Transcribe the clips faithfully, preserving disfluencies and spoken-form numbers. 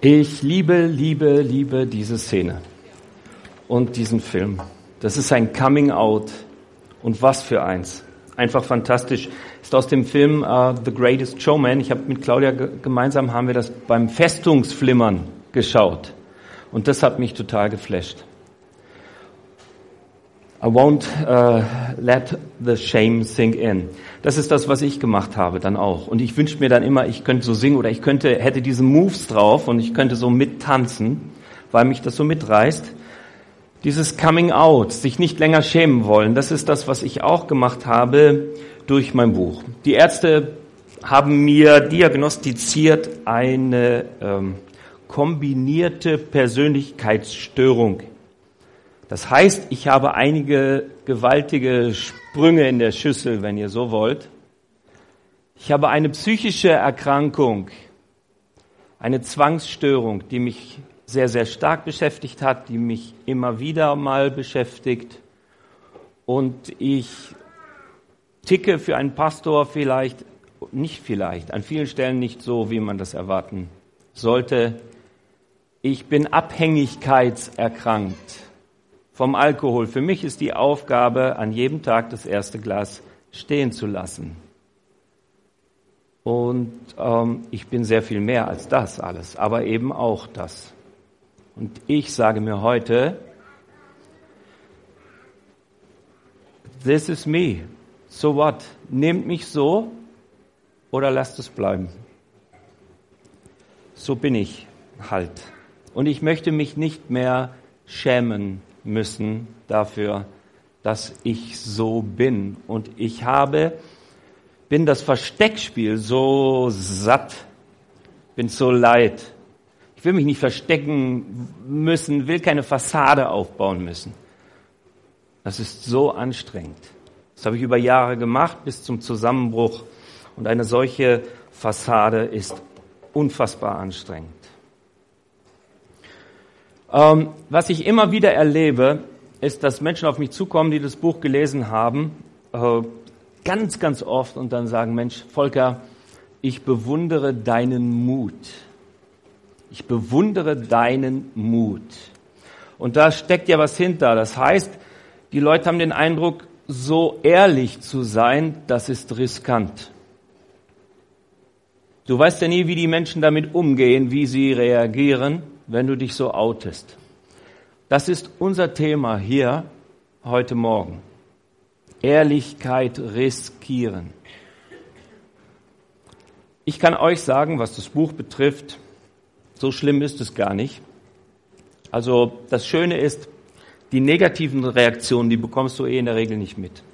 Ich liebe, liebe, liebe diese Szene und diesen Film. Das ist ein Coming Out und was für eins. Einfach fantastisch. Ist aus dem Film uh, The Greatest Showman. Ich habe mit Claudia ge- gemeinsam haben wir das beim Festungsflimmern geschaut und das hat mich total geflasht. I won't uh, let the shame sink in. Das ist das, was ich gemacht habe dann auch. Und ich wünsche mir dann immer, ich könnte so singen oder ich könnte, hätte diese Moves drauf und ich könnte so mittanzen, weil mich das so mitreißt. Dieses Coming Out, sich nicht länger schämen wollen, das ist das, was ich auch gemacht habe durch mein Buch. Die Ärzte haben mir diagnostiziert eine ähm, kombinierte Persönlichkeitsstörung. Das heißt, ich habe einige gewaltige Sprünge in der Schüssel, wenn ihr so wollt. Ich habe eine psychische Erkrankung, eine Zwangsstörung, die mich sehr, sehr stark beschäftigt hat, die mich immer wieder mal beschäftigt. Und ich ticke für einen Pastor vielleicht, nicht vielleicht, an vielen Stellen nicht so, wie man das erwarten sollte. Ich bin abhängigkeitserkrankt vom Alkohol. Für mich ist die Aufgabe, an jedem Tag das erste Glas stehen zu lassen. Und ähm, ich bin sehr viel mehr als das alles, aber eben auch das. Und ich sage mir heute, this is me, so what? Nehmt mich so oder lasst es bleiben. So bin ich halt. Und ich möchte mich nicht mehr schämen müssen dafür, dass ich so bin. Und ich habe, bin das Versteckspiel so satt, bin so leid. Ich will mich nicht verstecken müssen, will keine Fassade aufbauen müssen. Das ist so anstrengend. Das habe ich über Jahre gemacht, bis zum Zusammenbruch. Und eine solche Fassade ist unfassbar anstrengend. Ähm, was ich immer wieder erlebe, ist, dass Menschen auf mich zukommen, die das Buch gelesen haben, äh, ganz, ganz oft und dann sagen, Mensch, Volker, ich bewundere deinen Mut. Ich bewundere deinen Mut. Und da steckt ja was hinter. Das heißt, die Leute haben den Eindruck, so ehrlich zu sein, das ist riskant. Du weißt ja nie, wie die Menschen damit umgehen, wie sie reagieren, wenn du dich so outest. Das ist unser Thema hier heute Morgen. Ehrlichkeit riskieren. Ich kann euch sagen, was das Buch betrifft, so schlimm ist es gar nicht. Also das Schöne ist, die negativen Reaktionen, die bekommst du eh in der Regel nicht mit.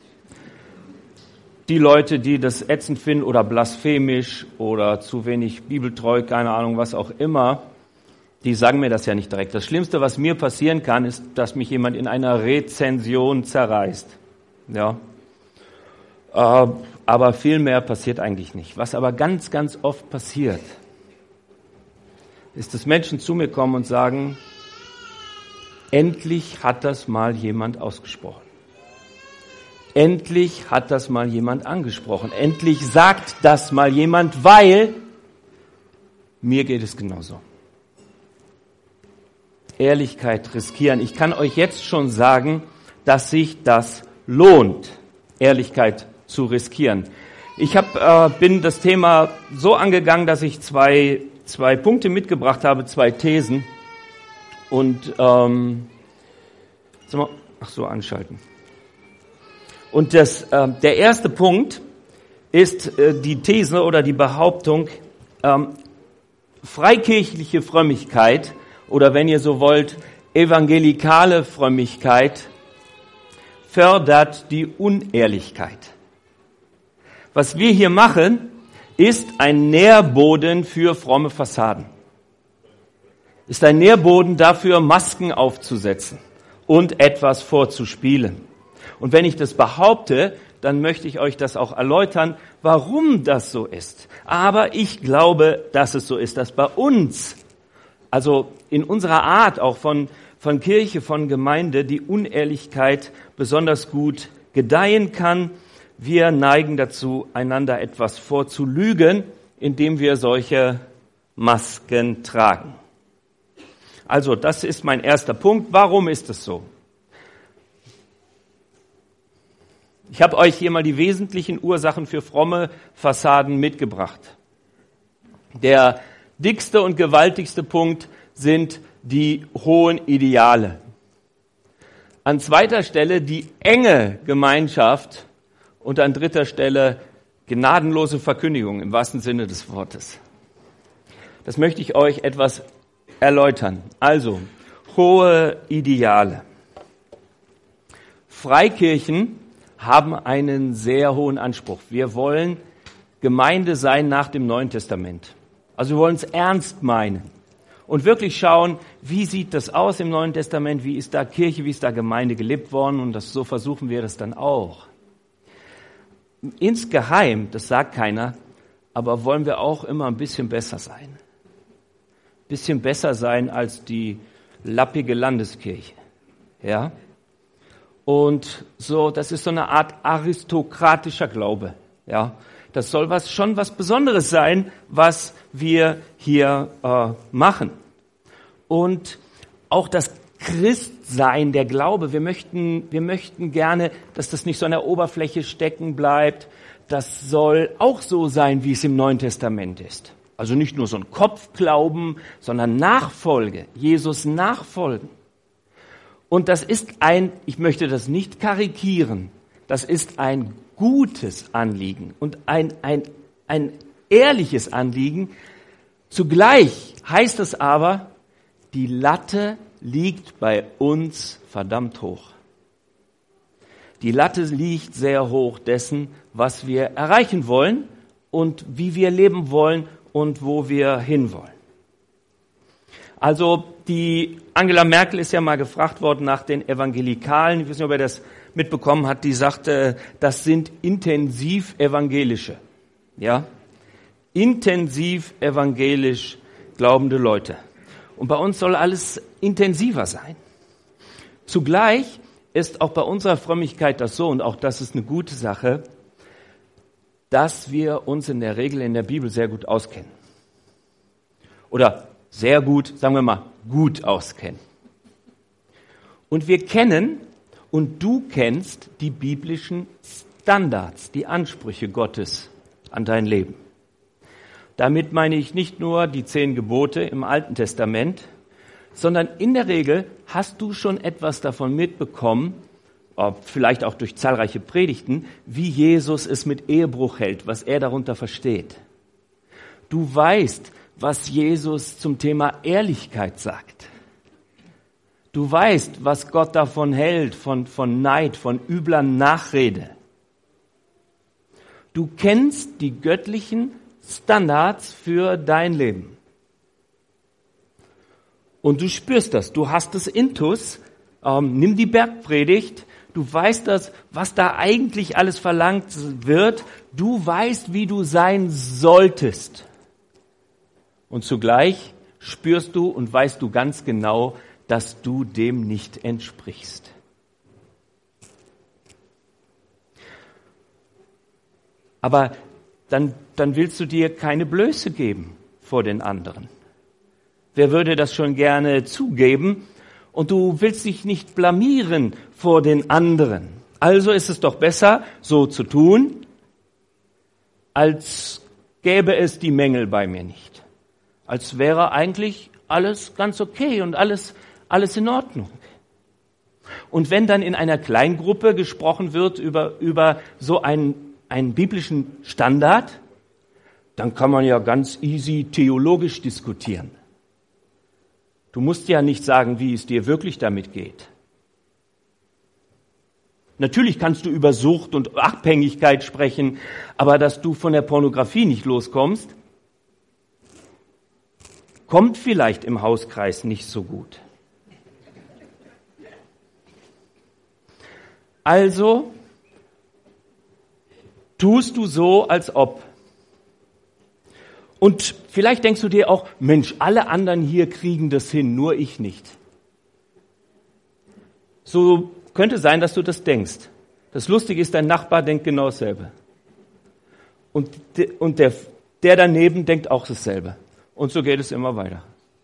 Die Leute, die das ätzend finden oder blasphemisch oder zu wenig bibeltreu, keine Ahnung, was auch immer, die sagen mir das ja nicht direkt. Das Schlimmste, was mir passieren kann, ist, dass mich jemand in einer Rezension zerreißt. Ja. Äh, aber viel mehr passiert eigentlich nicht. Was aber ganz, ganz oft passiert, ist, dass Menschen zu mir kommen und sagen, endlich hat das mal jemand ausgesprochen. Endlich hat das mal jemand angesprochen. Endlich sagt das mal jemand, weil mir geht es genauso. Ehrlichkeit riskieren. Ich kann euch jetzt schon sagen, dass sich das lohnt, Ehrlichkeit zu riskieren. Ich hab, äh, bin das Thema so angegangen, dass ich zwei, zwei Punkte mitgebracht habe, zwei Thesen. Und, ähm, sag mal, ach so, anschalten. Und das, äh, der erste Punkt ist äh, die These oder die Behauptung, ähm, freikirchliche Frömmigkeit oder wenn ihr so wollt, evangelikale Frömmigkeit fördert die Unehrlichkeit. Was wir hier machen, ist ein Nährboden für fromme Fassaden. Ist ein Nährboden dafür, Masken aufzusetzen und etwas vorzuspielen. Und wenn ich das behaupte, dann möchte ich euch das auch erläutern, warum das so ist. Aber ich glaube, dass es so ist, dass bei uns, also in unserer Art auch von, von Kirche, von Gemeinde, die Unehrlichkeit besonders gut gedeihen kann. Wir neigen dazu, einander etwas vorzulügen, indem wir solche Masken tragen. Also, das ist mein erster Punkt. Warum ist es so? Ich habe euch hier mal die wesentlichen Ursachen für fromme Fassaden mitgebracht. Der dickste und gewaltigste Punkt sind die hohen Ideale. An zweiter Stelle die enge Gemeinschaft und an dritter Stelle gnadenlose Verkündigung im wahrsten Sinne des Wortes. Das möchte ich euch etwas erläutern. Also, hohe Ideale. Freikirchen haben einen sehr hohen Anspruch. Wir wollen Gemeinde sein nach dem Neuen Testament. Also wir wollen es ernst meinen und wirklich schauen, wie sieht das aus im Neuen Testament, wie ist da Kirche, wie ist da Gemeinde gelebt worden, und das, so versuchen wir das dann auch. Insgeheim, das sagt keiner, aber wollen wir auch immer ein bisschen besser sein. Ein bisschen besser sein als die lappige Landeskirche. Ja? Und so, das ist so eine Art aristokratischer Glaube. Ja? Das soll was, schon was Besonderes sein, was wir hier äh, machen. Und auch das Christsein, der Glaube, wir möchten, wir möchten gerne, dass das nicht so an der Oberfläche stecken bleibt. Das soll auch so sein, wie es im Neuen Testament ist. Also nicht nur so ein Kopfglauben, sondern Nachfolge, Jesus nachfolgen. Und das ist ein, ich möchte das nicht karikieren, das ist ein gutes Anliegen und ein, ein, ein ehrliches Anliegen. Zugleich heißt es aber, die Latte liegt bei uns verdammt hoch. Die Latte liegt sehr hoch dessen, was wir erreichen wollen und wie wir leben wollen und wo wir hinwollen. Also die Angela Merkel ist ja mal gefragt worden nach den Evangelikalen. Ich weiß nicht, ob ihr das mitbekommen habt. Die sagte, das sind intensiv evangelische. Ja, intensiv evangelisch glaubende Leute. Und bei uns soll alles intensiver sein. Zugleich ist auch bei unserer Frömmigkeit das so, und auch das ist eine gute Sache, dass wir uns in der Regel in der Bibel sehr gut auskennen. Oder sehr gut, sagen wir mal, gut auskennen. Und wir kennen, und du kennst die biblischen Standards, die Ansprüche Gottes an dein Leben. Damit meine ich nicht nur die zehn Gebote im Alten Testament, sondern in der Regel hast du schon etwas davon mitbekommen, vielleicht auch durch zahlreiche Predigten, wie Jesus es mit Ehebruch hält, was er darunter versteht. Du weißt, was Jesus zum Thema Ehrlichkeit sagt. Du weißt, was Gott davon hält, von, von Neid, von übler Nachrede. Du kennst die göttlichen Standards für dein Leben. Und du spürst das, du hast es intus, ähm, nimm die Bergpredigt, du weißt das, was da eigentlich alles verlangt wird, du weißt, wie du sein solltest. Und zugleich spürst du und weißt du ganz genau, dass du dem nicht entsprichst. Aber dann, dann willst du dir keine Blöße geben vor den anderen. Wer würde das schon gerne zugeben? Und du willst dich nicht blamieren vor den anderen. Also ist es doch besser, so zu tun, als gäbe es die Mängel bei mir nicht. Als wäre eigentlich alles ganz okay und alles, alles in Ordnung. Und wenn dann in einer Kleingruppe gesprochen wird über, über so einen, einen biblischen Standard, dann kann man ja ganz easy theologisch diskutieren. Du musst ja nicht sagen, wie es dir wirklich damit geht. Natürlich kannst du über Sucht und Abhängigkeit sprechen, aber dass du von der Pornografie nicht loskommst, kommt vielleicht im Hauskreis nicht so gut. Also tust du so, als ob. Und vielleicht denkst du dir auch, Mensch, alle anderen hier kriegen das hin, nur ich nicht. So könnte sein, dass du das denkst. Das Lustige ist, dein Nachbar denkt genau dasselbe. Und, de, und der, der daneben denkt auch dasselbe. Und so geht es immer weiter.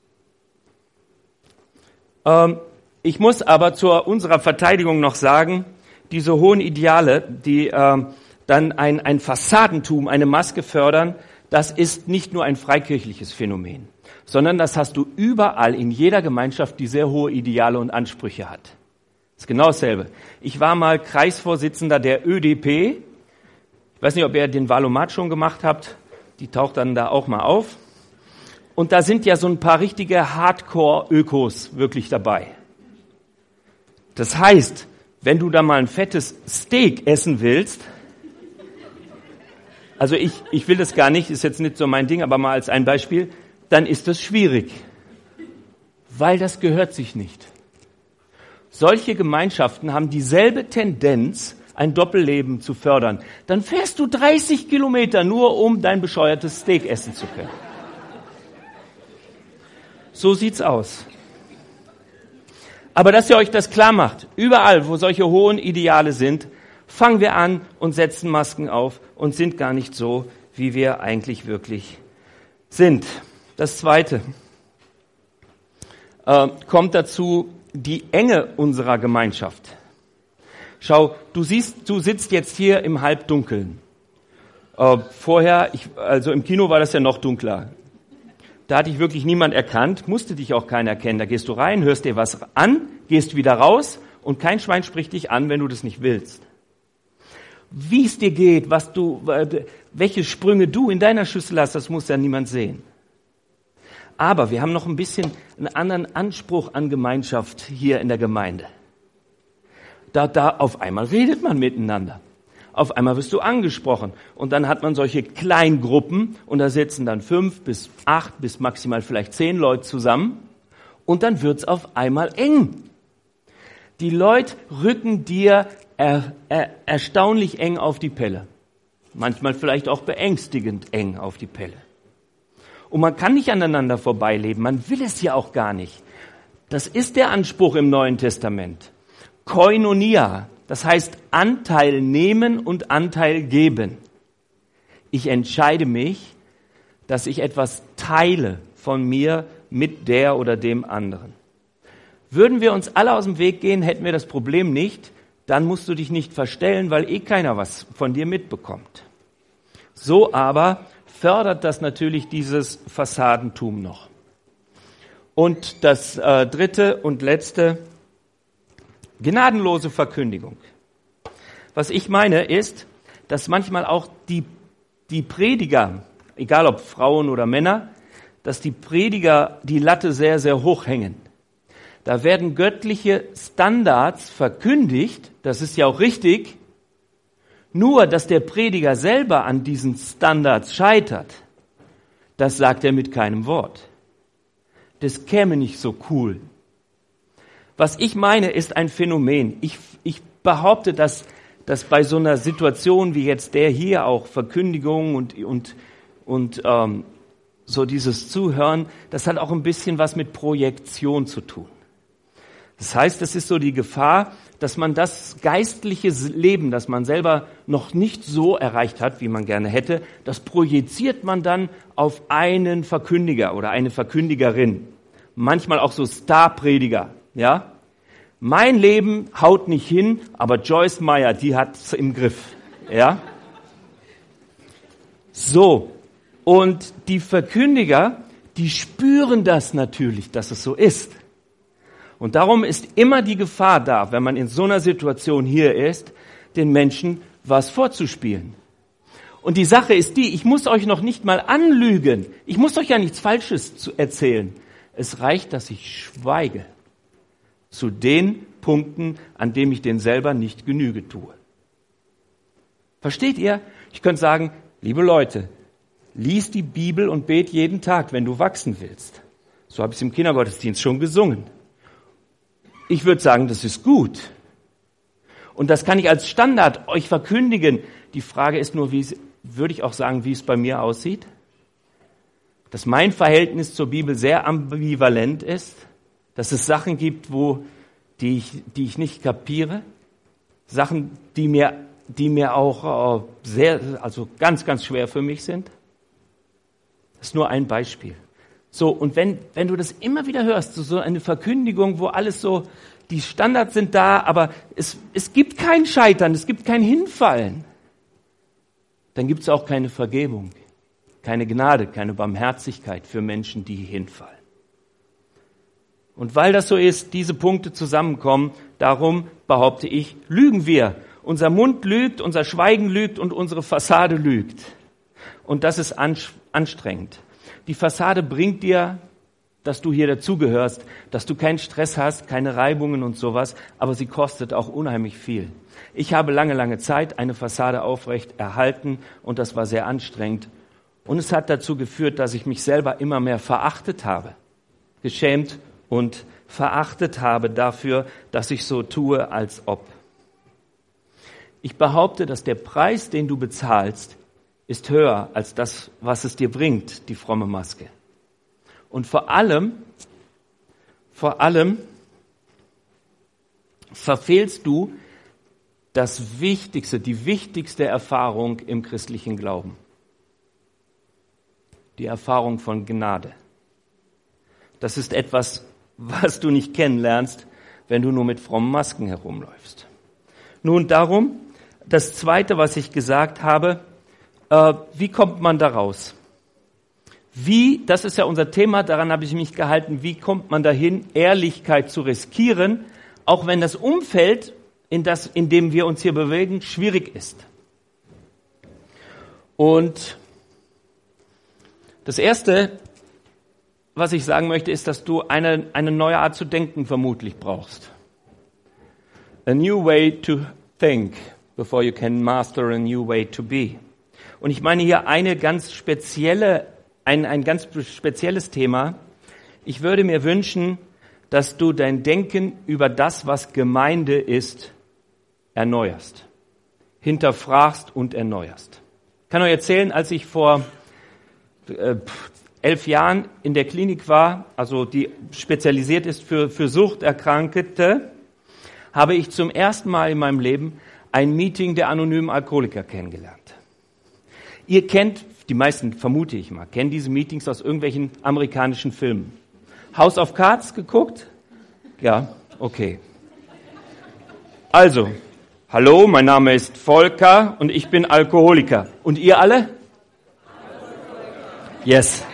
Ähm, ich muss aber zu unserer Verteidigung noch sagen, diese hohen Ideale, die ähm, dann ein, ein Fassadentum, eine Maske fördern, das ist nicht nur ein freikirchliches Phänomen, sondern das hast du überall in jeder Gemeinschaft, die sehr hohe Ideale und Ansprüche hat. Das ist genau dasselbe. Ich war mal Kreisvorsitzender der Ö D P. Ich weiß nicht, ob ihr den Wahlomat schon gemacht habt. Die taucht dann da auch mal auf. Und da sind ja so ein paar richtige Hardcore-Ökos wirklich dabei. Das heißt, wenn du da mal ein fettes Steak essen willst, also ich, ich will das gar nicht, ist jetzt nicht so mein Ding, aber mal als ein Beispiel, dann ist das schwierig, weil das gehört sich nicht. Solche Gemeinschaften haben dieselbe Tendenz, ein Doppelleben zu fördern. Dann fährst du dreißig Kilometer nur, um dein bescheuertes Steak essen zu können. So sieht's aus. Aber dass ihr euch das klar macht, überall, wo solche hohen Ideale sind, fangen wir an und setzen Masken auf und sind gar nicht so, wie wir eigentlich wirklich sind. Das Zweite äh, kommt dazu, die Enge unserer Gemeinschaft. Schau, du siehst, du sitzt jetzt hier im Halbdunkeln. Äh, vorher, ich, also im Kino war das ja noch dunkler. Da hat dich wirklich niemand erkannt, musste dich auch keiner erkennen. Da gehst du rein, hörst dir was an, gehst wieder raus und kein Schwein spricht dich an, wenn du das nicht willst. Wie es dir geht, was du, welche Sprünge du in deiner Schüssel hast, das muss ja niemand sehen. Aber wir haben noch ein bisschen einen anderen Anspruch an Gemeinschaft hier in der Gemeinde. Da, da auf einmal redet man miteinander. Auf einmal wirst du angesprochen. Und dann hat man solche Kleingruppen und da sitzen dann fünf bis acht bis maximal vielleicht zehn Leute zusammen. Und dann wird's auf einmal eng. Die Leute rücken dir er, er, erstaunlich eng auf die Pelle. Manchmal vielleicht auch beängstigend eng auf die Pelle. Und man kann nicht aneinander vorbeileben. Man will es ja auch gar nicht. Das ist der Anspruch im Neuen Testament. Koinonia. Das heißt Anteil nehmen und Anteil geben. Ich entscheide mich, dass ich etwas teile von mir mit der oder dem anderen. Würden wir uns alle aus dem Weg gehen, hätten wir das Problem nicht, dann musst du dich nicht verstellen, weil eh keiner was von dir mitbekommt. So aber fördert das natürlich dieses Fassadentum noch. Und das äh, dritte und letzte, gnadenlose Verkündigung. Was ich meine ist, dass manchmal auch die, die Prediger, egal ob Frauen oder Männer, dass die Prediger die Latte sehr, sehr hoch hängen. Da werden göttliche Standards verkündigt, das ist ja auch richtig, nur dass der Prediger selber an diesen Standards scheitert, das sagt er mit keinem Wort. Das käme nicht so cool. Was ich meine, ist ein Phänomen. Ich, ich behaupte, dass, dass bei so einer Situation wie jetzt der hier auch Verkündigung und, und, und ähm, so dieses Zuhören, das hat auch ein bisschen was mit Projektion zu tun. Das heißt, es ist so die Gefahr, dass man das geistliche Leben, das man selber noch nicht so erreicht hat, wie man gerne hätte, das projiziert man dann auf einen Verkündiger oder eine Verkündigerin. Manchmal auch so Starprediger. Ja, mein Leben haut nicht hin, aber Joyce Meyer, die hat's im Griff. Ja, so. Und die Verkündiger, die spüren das natürlich, dass es so ist. Und darum ist immer die Gefahr da, wenn man in so einer Situation hier ist, den Menschen was vorzuspielen. Und die Sache ist die, ich muss euch noch nicht mal anlügen. Ich muss euch ja nichts Falsches zu erzählen. Es reicht, dass ich schweige. Zu den Punkten, an denen ich denen selber nicht Genüge tue. Versteht ihr? Ich könnte sagen, liebe Leute, lies die Bibel und bet jeden Tag, wenn du wachsen willst. So habe ich es im Kindergottesdienst schon gesungen. Ich würde sagen, das ist gut. Und das kann ich als Standard euch verkündigen. Die Frage ist nur, wie es, würde ich auch sagen, wie es bei mir aussieht? Dass mein Verhältnis zur Bibel sehr ambivalent ist. Dass es Sachen gibt, wo, die ich, die ich nicht kapiere. Sachen, die mir, die mir auch äh, sehr, also ganz, ganz schwer für mich sind. Das ist nur ein Beispiel. So, und wenn, wenn du das immer wieder hörst, so, so eine Verkündigung, wo alles so, die Standards sind da, aber es, es gibt kein Scheitern, es gibt kein Hinfallen, dann gibt es auch keine Vergebung, keine Gnade, keine Barmherzigkeit für Menschen, die hinfallen. Und weil das so ist, diese Punkte zusammenkommen, darum behaupte ich, lügen wir. Unser Mund lügt, unser Schweigen lügt und unsere Fassade lügt. Und das ist anstrengend. Die Fassade bringt dir, dass du hier dazugehörst, dass du keinen Stress hast, keine Reibungen und sowas, aber sie kostet auch unheimlich viel. Ich habe lange, lange Zeit eine Fassade aufrecht erhalten und das war sehr anstrengend. Und es hat dazu geführt, dass ich mich selber immer mehr verachtet habe, geschämt und verachtet habe dafür, dass ich so tue, als ob. Ich behaupte, dass der Preis, den du bezahlst, ist höher als das, was es dir bringt, die fromme Maske. Und vor allem, vor allem verfehlst du das Wichtigste, die wichtigste Erfahrung im christlichen Glauben. Die Erfahrung von Gnade. Das ist etwas, was du nicht kennenlernst, wenn du nur mit frommen Masken herumläufst. Nun darum, das Zweite, was ich gesagt habe, äh, wie kommt man da raus? Wie, das ist ja unser Thema, daran habe ich mich gehalten, wie kommt man dahin, Ehrlichkeit zu riskieren, auch wenn das Umfeld, in, das, in dem wir uns hier bewegen, schwierig ist. Und das Erste, was ich sagen möchte, ist, dass du eine, eine neue Art zu denken vermutlich brauchst. A new way to think before you can master a new way to be. Und ich meine hier eine ganz spezielle, ein, ein ganz spezielles Thema. Ich würde mir wünschen, dass du dein Denken über das, was Gemeinde ist, erneuerst. Hinterfragst und erneuerst. Ich kann euch erzählen, als ich vor äh, elf Jahren in der Klinik war, also die spezialisiert ist für, für Suchterkrankte, habe ich zum ersten Mal in meinem Leben ein Meeting der anonymen Alkoholiker kennengelernt. Ihr kennt, die meisten vermute ich mal, kennen diese Meetings aus irgendwelchen amerikanischen Filmen. House of Cards geguckt? Ja, okay. Also, hallo, mein Name ist Volker und ich bin Alkoholiker. Und ihr alle? Yes.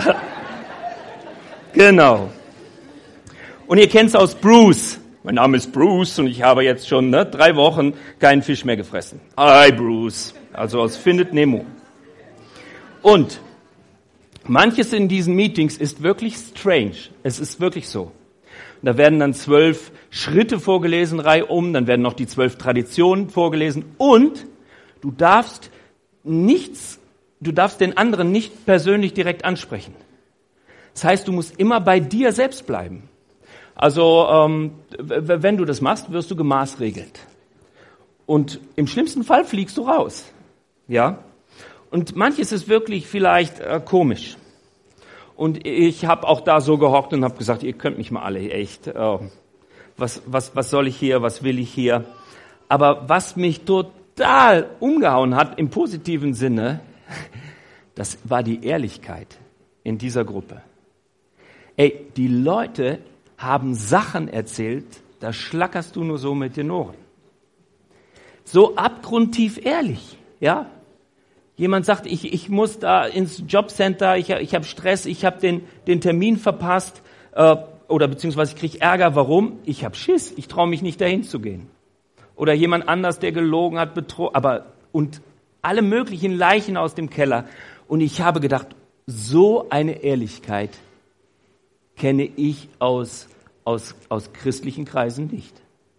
Genau. Und ihr kennt es aus Bruce. Mein Name ist Bruce und ich habe jetzt schon ne, drei Wochen keinen Fisch mehr gefressen. Hi Bruce. Also aus Findet Nemo. Und manches in diesen Meetings ist wirklich strange. Es ist wirklich so. Da werden dann zwölf Schritte vorgelesen, reihum, dann werden noch die zwölf Traditionen vorgelesen und du darfst nichts, du darfst den anderen nicht persönlich direkt ansprechen. Das heißt, du musst immer bei dir selbst bleiben. Also ähm, w- wenn du das machst, wirst du gemaßregelt. Und im schlimmsten Fall fliegst du raus. Ja? Und manches ist wirklich vielleicht äh, komisch. Und ich habe auch da so gehockt und habe gesagt, ihr könnt mich mal alle echt. Äh, was, was, was soll ich hier, was will ich hier? Aber was mich total umgehauen hat, im positiven Sinne, das war die Ehrlichkeit in dieser Gruppe. Ey, die Leute haben Sachen erzählt, da schlackerst du nur so mit den Ohren. So abgrundtief ehrlich, ja? Jemand sagt, ich, ich muss da ins Jobcenter, ich, ich habe Stress, ich habe den, den Termin verpasst äh, oder beziehungsweise ich kriege Ärger. Warum? Ich habe Schiss, ich traue mich nicht dahin zu gehen. Oder jemand anders, der gelogen hat, betrogen, aber und alle möglichen Leichen aus dem Keller. Und ich habe gedacht, so eine Ehrlichkeit kenne ich aus, aus, aus christlichen Kreisen nicht.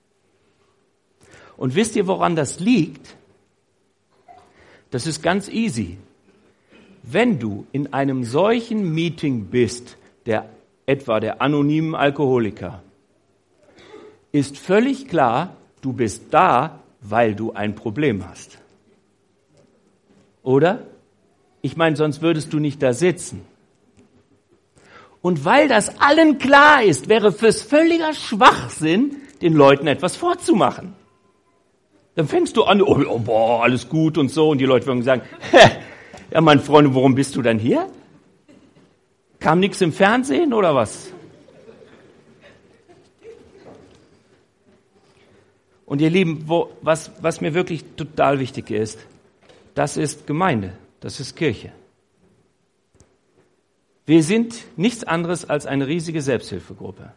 Und wisst ihr, woran das liegt? Das ist ganz easy. Wenn du in einem solchen Meeting bist, der etwa der anonymen Alkoholiker, ist völlig klar, du bist da, weil du ein Problem hast. Oder? Ich meine, sonst würdest du nicht da sitzen. Und weil das allen klar ist, wäre es völliger Schwachsinn, den Leuten etwas vorzumachen. Dann fängst du an, oh, oh, boah, alles gut und so. Und die Leute würden sagen, ja, mein Freund, warum bist du dann hier? Kam nichts im Fernsehen oder was? Und ihr Lieben, wo, was, was mir wirklich total wichtig ist, das ist Gemeinde, das ist Kirche. Wir sind nichts anderes als eine riesige Selbsthilfegruppe.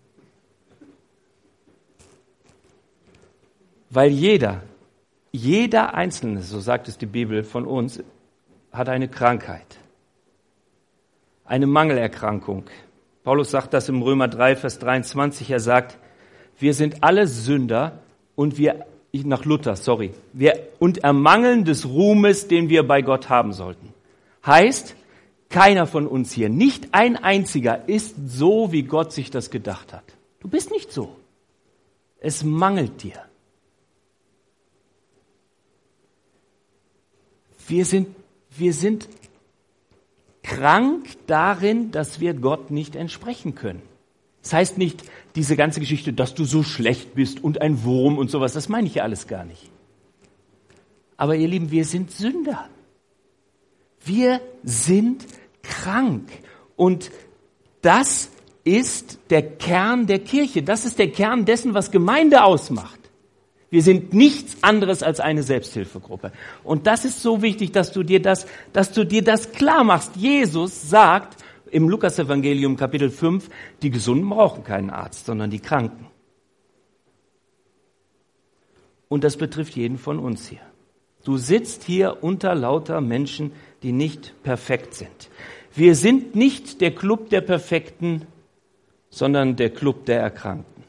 Weil jeder, jeder Einzelne, so sagt es die Bibel von uns, hat eine Krankheit, eine Mangelerkrankung. Paulus sagt das im Römer drei, Vers dreiundzwanzig, er sagt, wir sind alle Sünder und wir, nach Luther, sorry, wir, und ermangeln des Ruhmes, den wir bei Gott haben sollten. Heißt, keiner von uns hier, nicht ein einziger ist so, wie Gott sich das gedacht hat. Du bist nicht so. Es mangelt dir. Wir sind, wir sind krank darin, dass wir Gott nicht entsprechen können. Das heißt nicht diese ganze Geschichte, dass du so schlecht bist und ein Wurm und sowas, das meine ich ja alles gar nicht. Aber ihr Lieben, wir sind Sünder. Wir sind krank. Und das ist der Kern der Kirche. Das ist der Kern dessen, was Gemeinde ausmacht. Wir sind nichts anderes als eine Selbsthilfegruppe. Und das ist so wichtig, dass du dir das, dass du dir das klar machst. Jesus sagt im Lukas-Evangelium Kapitel fünf, die Gesunden brauchen keinen Arzt, sondern die Kranken. Und das betrifft jeden von uns hier. Du sitzt hier unter lauter Menschen, die nicht perfekt sind. Wir sind nicht der Club der Perfekten, sondern der Club der Erkrankten.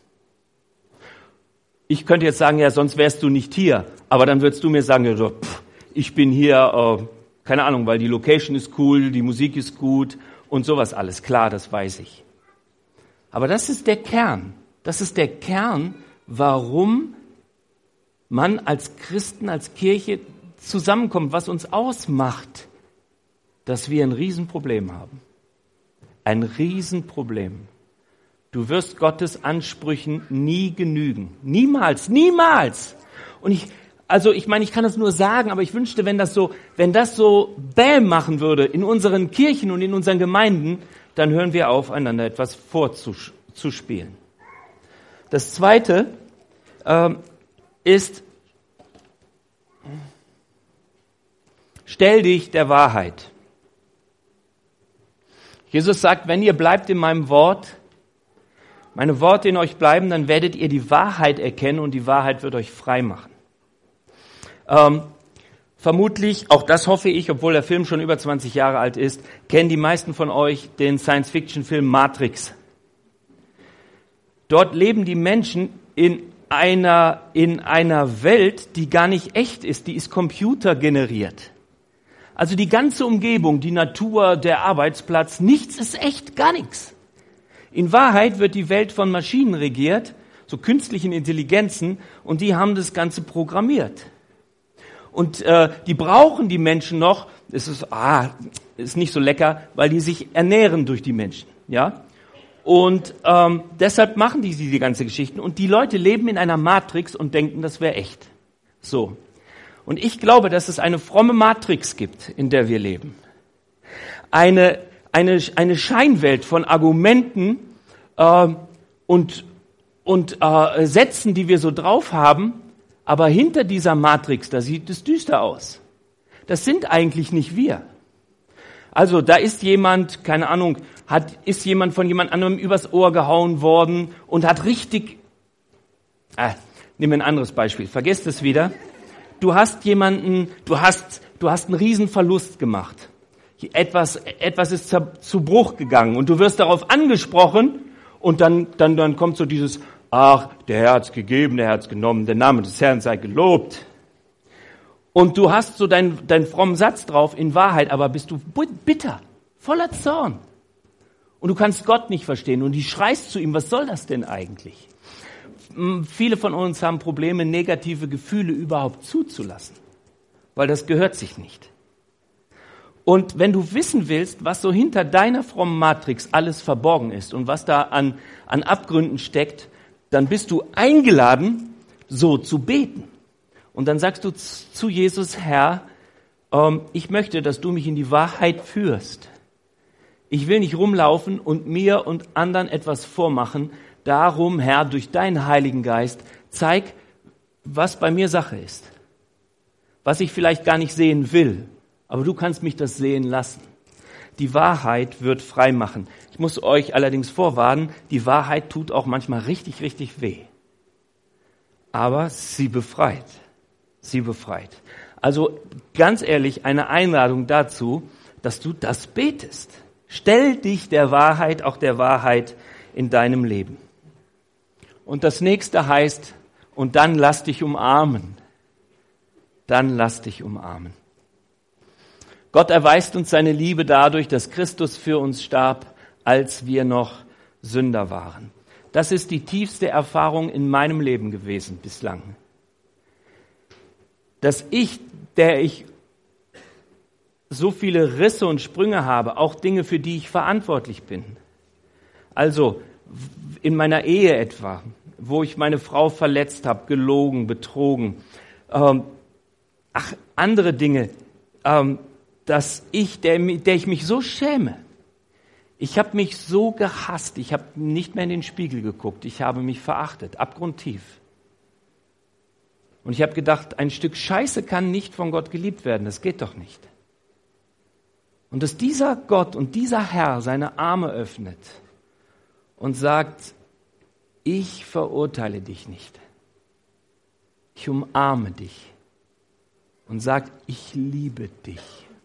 Ich könnte jetzt sagen, ja, sonst wärst du nicht hier. Aber dann würdest du mir sagen, ja, so, pff, ich bin hier, äh, keine Ahnung, weil die Location ist cool, die Musik ist gut und sowas alles. Klar, das weiß ich. Aber das ist der Kern. Das ist der Kern, warum man als Christen, als Kirche zusammenkommt, was uns ausmacht, dass wir ein Riesenproblem haben. Ein Riesenproblem. Du wirst Gottes Ansprüchen nie genügen. Niemals, niemals. Und ich, also ich meine, ich kann das nur sagen, aber ich wünschte, wenn das so, wenn das so Bäm machen würde in unseren Kirchen und in unseren Gemeinden, dann hören wir auf, einander etwas vorzuspielen. Das Zweite äh, ist, stell dich der Wahrheit. Jesus sagt, wenn ihr bleibt in meinem Wort, meine Worte in euch bleiben, dann werdet ihr die Wahrheit erkennen und die Wahrheit wird euch frei machen. Ähm, vermutlich, auch das hoffe ich, obwohl der Film schon über zwanzig Jahre alt ist, kennen die meisten von euch den Science-Fiction-Film Matrix. Dort leben die Menschen in einer, in einer Welt, die gar nicht echt ist, die ist computergeneriert. Also die ganze Umgebung, die Natur, der Arbeitsplatz, nichts ist echt, gar nichts. In Wahrheit wird die Welt von Maschinen regiert, so künstlichen Intelligenzen, und die haben das Ganze programmiert. Und äh, die brauchen die Menschen noch, es ist, ah, ist nicht so lecker, weil die sich ernähren durch die Menschen, ja. Und ähm, deshalb machen die die ganze Geschichten. Und die Leute leben in einer Matrix und denken, das wäre echt. So. Und ich glaube, dass es eine fromme Matrix gibt, in der wir leben. Eine Eine, eine Scheinwelt von Argumenten äh, und, und äh, Sätzen, die wir so drauf haben, aber hinter dieser Matrix, da sieht es düster aus. Das sind eigentlich nicht wir. Also da ist jemand, keine Ahnung, hat, ist jemand von jemand anderem übers Ohr gehauen worden und hat richtig, ah, nimm ein anderes Beispiel, vergesst es wieder. Du hast jemanden, du hast, du hast einen Riesenverlust gemacht. Etwas, etwas ist zu Bruch gegangen und du wirst darauf angesprochen und dann, dann, dann kommt so dieses, ach, der Herr hat's gegeben, der Herr hat's genommen, der Name des Herrn sei gelobt. Und du hast so deinen, deinen frommen Satz drauf, in Wahrheit aber bist du bitter, voller Zorn. Und du kannst Gott nicht verstehen und du schreist zu ihm, was soll das denn eigentlich? Viele von uns haben Probleme, negative Gefühle überhaupt zuzulassen, weil das gehört sich nicht. Und wenn du wissen willst, was so hinter deiner frommen Matrix alles verborgen ist und was da an, an Abgründen steckt, dann bist du eingeladen, so zu beten. Und dann sagst du zu Jesus, Herr, ähm, ich möchte, dass du mich in die Wahrheit führst. Ich will nicht rumlaufen und mir und anderen etwas vormachen. Darum, Herr, durch deinen Heiligen Geist, zeig, was bei mir Sache ist. Was ich vielleicht gar nicht sehen will, aber du kannst mich das sehen lassen. Die Wahrheit wird frei machen. Ich muss euch allerdings vorwarnen, die Wahrheit tut auch manchmal richtig, richtig weh. Aber sie befreit. Sie befreit. Also ganz ehrlich, eine Einladung dazu, dass du das betest. Stell dich der Wahrheit, auch der Wahrheit in deinem Leben. Und das nächste heißt, und dann lass dich umarmen. Dann lass dich umarmen. Gott erweist uns seine Liebe dadurch, dass Christus für uns starb, als wir noch Sünder waren. Das ist die tiefste Erfahrung in meinem Leben gewesen bislang. Dass ich, der ich so viele Risse und Sprünge habe, auch Dinge, für die ich verantwortlich bin. Also in meiner Ehe etwa, wo ich meine Frau verletzt habe, gelogen, betrogen, ähm, ach, andere Dinge, ähm, dass ich, der, der ich mich so schäme. Ich habe mich so gehasst, ich habe nicht mehr in den Spiegel geguckt, ich habe mich verachtet, abgrundtief. Und ich habe gedacht, ein Stück Scheiße kann nicht von Gott geliebt werden, das geht doch nicht. Und dass dieser Gott und dieser Herr seine Arme öffnet und sagt, ich verurteile dich nicht. Ich umarme dich und sagt, ich liebe dich.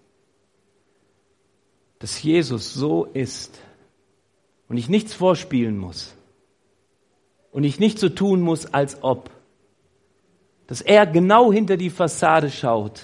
Dass Jesus so ist und ich nichts vorspielen muss und ich nicht so tun muss, als ob. Dass er genau hinter die Fassade schaut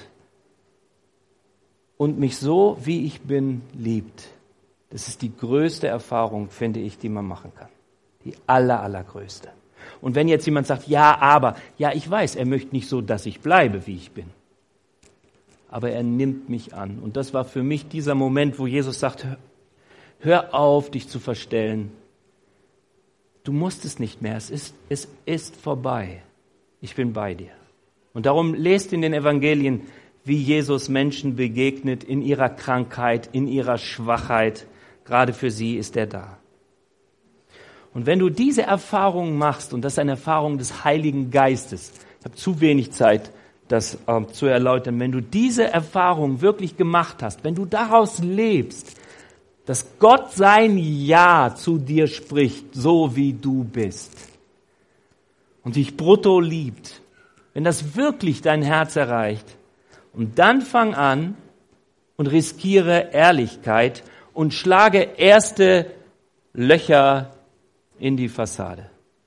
und mich so, wie ich bin, liebt. Das ist die größte Erfahrung, finde ich, die man machen kann. Die aller, allergrößte. Und wenn jetzt jemand sagt, ja, aber, ja, ich weiß, er möchte nicht so, dass ich bleibe, wie ich bin. Aber er nimmt mich an. Und das war für mich dieser Moment, wo Jesus sagt, hör, hör auf, dich zu verstellen. Du musst es nicht mehr, es ist, es ist vorbei. Ich bin bei dir. Und darum lest in den Evangelien, wie Jesus Menschen begegnet in ihrer Krankheit, in ihrer Schwachheit. Gerade für sie ist er da. Und wenn du diese Erfahrung machst, und das ist eine Erfahrung des Heiligen Geistes, ich habe zu wenig Zeit, das äh, zu erläutern, wenn du diese Erfahrung wirklich gemacht hast, wenn du daraus lebst, dass Gott sein Ja zu dir spricht, so wie du bist, und dich brutto liebt, wenn das wirklich dein Herz erreicht, und dann fang an und riskiere Ehrlichkeit und schlage erste Löcher in die Fassade.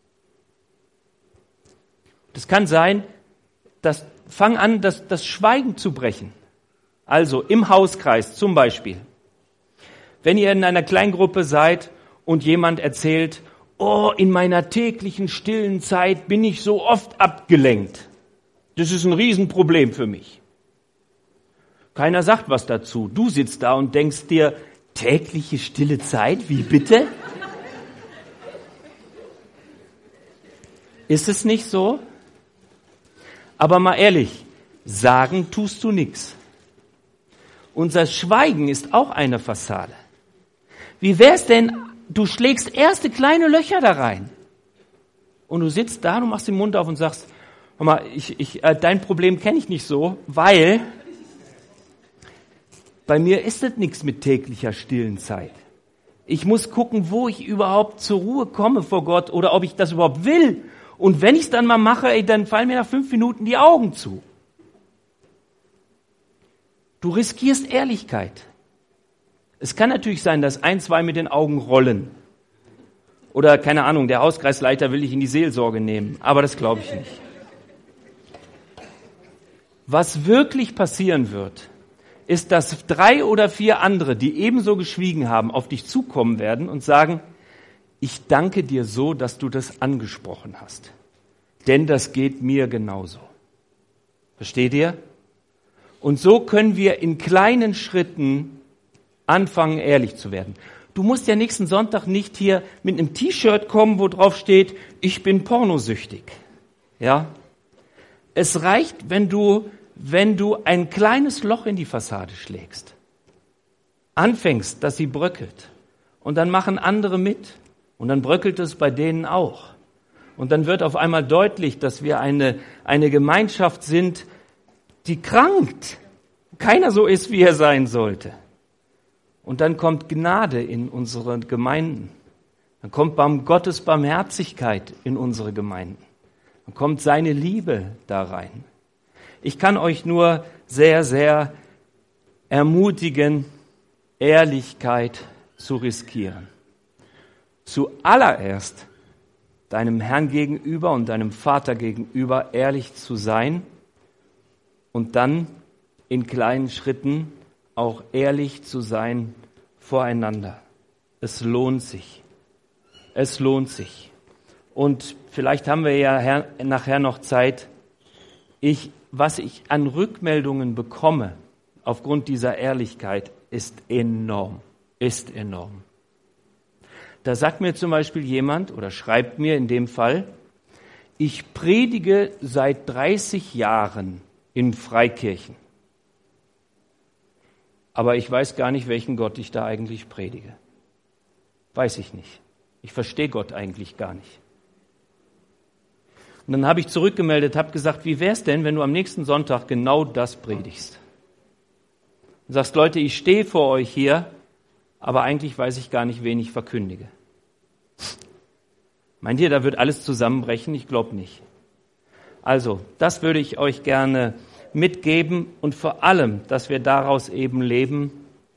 Das kann sein, dass fang an, das, das Schweigen zu brechen. Also im Hauskreis zum Beispiel. Wenn ihr in einer Kleingruppe seid und jemand erzählt, oh, in meiner täglichen stillen Zeit bin ich so oft abgelenkt. Das ist ein Riesenproblem für mich. Keiner sagt was dazu. Du sitzt da und denkst dir, tägliche stille Zeit, wie bitte? Ist es nicht so? Aber mal ehrlich, sagen tust du nichts. Unser Schweigen ist auch eine Fassade. Wie wär's denn, du schlägst erste kleine Löcher da rein und du sitzt da, du machst den Mund auf und sagst, hör mal, ich, ich, äh, dein Problem kenne ich nicht so, weil bei mir ist das nichts mit täglicher stillen Zeit. Ich muss gucken, wo ich überhaupt zur Ruhe komme vor Gott oder ob ich das überhaupt will. Und wenn ich es dann mal mache, ey, dann fallen mir nach fünf Minuten die Augen zu. Du riskierst Ehrlichkeit. Es kann natürlich sein, dass ein, zwei mit den Augen rollen. Oder, keine Ahnung, der Hauskreisleiter will dich in die Seelsorge nehmen. Aber das glaube ich nicht. Was wirklich passieren wird, ist, dass drei oder vier andere, die ebenso geschwiegen haben, auf dich zukommen werden und sagen, ich danke dir so, dass du das angesprochen hast. Denn das geht mir genauso. Versteht ihr? Und so können wir in kleinen Schritten anfangen, ehrlich zu werden. Du musst ja nächsten Sonntag nicht hier mit einem T-Shirt kommen, wo drauf steht, ich bin pornosüchtig. Ja? Es reicht, wenn du, wenn du ein kleines Loch in die Fassade schlägst. anfängst, dass sie bröckelt. Und dann machen andere mit. Und dann bröckelt es bei denen auch. Und dann wird auf einmal deutlich, dass wir eine, eine Gemeinschaft sind, die krankt. Keiner so ist, wie er sein sollte. Und dann kommt Gnade in unsere Gemeinden. Dann kommt Gottes Barmherzigkeit in unsere Gemeinden. Dann kommt seine Liebe da rein. Ich kann euch nur sehr, sehr ermutigen, Ehrlichkeit zu riskieren. Zuallererst deinem Herrn gegenüber und deinem Vater gegenüber ehrlich zu sein und dann in kleinen Schritten auch ehrlich zu sein voreinander. Es lohnt sich. Es lohnt sich. Und vielleicht haben wir ja nachher noch Zeit. Ich, was ich an Rückmeldungen bekomme aufgrund dieser Ehrlichkeit, ist enorm. Ist enorm. Da sagt mir zum Beispiel jemand oder schreibt mir in dem Fall, ich predige seit dreißig Jahren in Freikirchen. Aber ich weiß gar nicht, welchen Gott ich da eigentlich predige. Weiß ich nicht. Ich verstehe Gott eigentlich gar nicht. Und dann habe ich zurückgemeldet, habe gesagt, wie wär's denn, wenn du am nächsten Sonntag genau das predigst? Und sagst, Leute, ich stehe vor euch hier, aber eigentlich weiß ich gar nicht, wen ich verkündige. Meint ihr, da wird alles zusammenbrechen? Ich glaube nicht. Also, das würde ich euch gerne mitgeben und vor allem, dass wir daraus eben leben,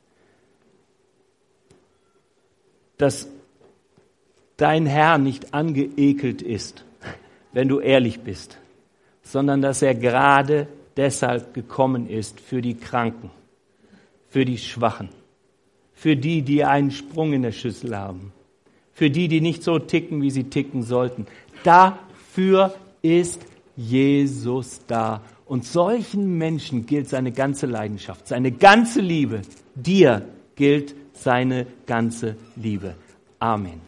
dass dein Herr nicht angeekelt ist, wenn du ehrlich bist, sondern dass er gerade deshalb gekommen ist für die Kranken, für die Schwachen, für die, die einen Sprung in der Schüssel haben, für die, die nicht so ticken, wie sie ticken sollten. Dafür ist Jesus da. Und solchen Menschen gilt seine ganze Leidenschaft, seine ganze Liebe. Dir gilt seine ganze Liebe. Amen.